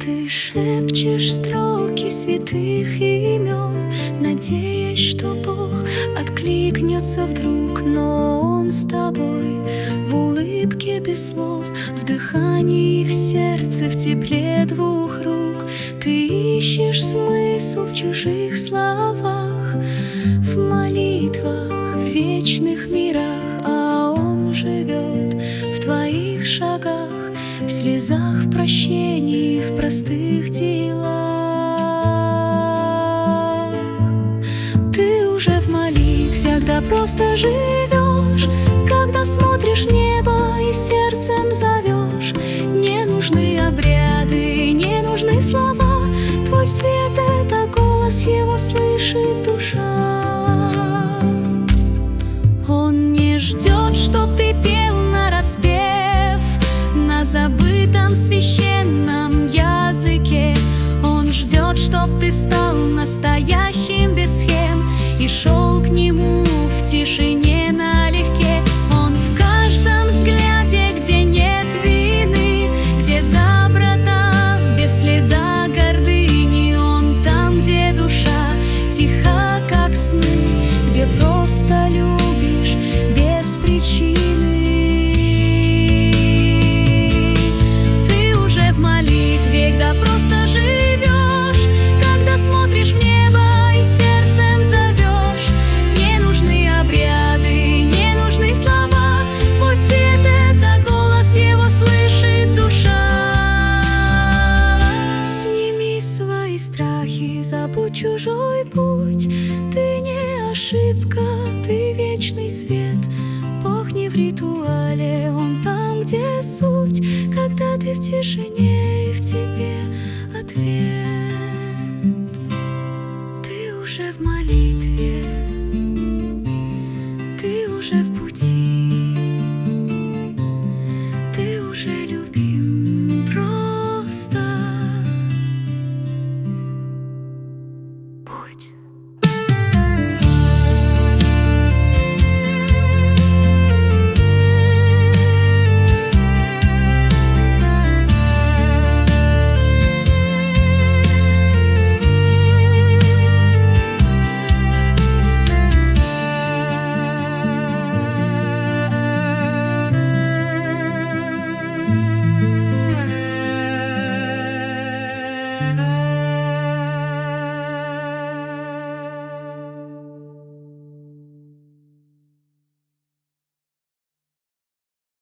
Ты шепчешь строки святых имен, надеясь, что Бог откликнется вдруг. Но Он с тобой в улыбке без слов, в дыхании, в сердце, в тепле двух рук. Ты ищешь смысл в чужих словах, в молитвах, в вечных мирах, а Он живет в твоих шагах, в слезах, в прощении, в простых делах. Ты уже в молитве, когда просто живешь, когда смотришь в небо и сердцем зовешь. Не нужны обряды, не нужны слова, твой свет — это голос, его слышит душа. Он не ждет, чтоб ты пел нараспев на забытом священном языке. Он ждет, чтоб ты стал настоящим без схем и шел к нему в тишине налегке. Он в каждом взгляде, где нет вины, где доброта без следа гордыни. Он там, где душа тиха, как сны, где просто любишь без причины. Ты уже в молитве, когда просто живешь, когда смотришь в небо и сердцем зовешь. Не нужны обряды, не нужны слова, твой свет — это голос, его слышит душа. Сними свои страхи, забудь чужой путь. Ты не ошибка, ты вечный свет. Бог не в ритуале, Он там, где суть, когда ты в тишине и в тебе ответ. Ты уже в молитве, ты уже в пути, ты уже любим просто. Будь.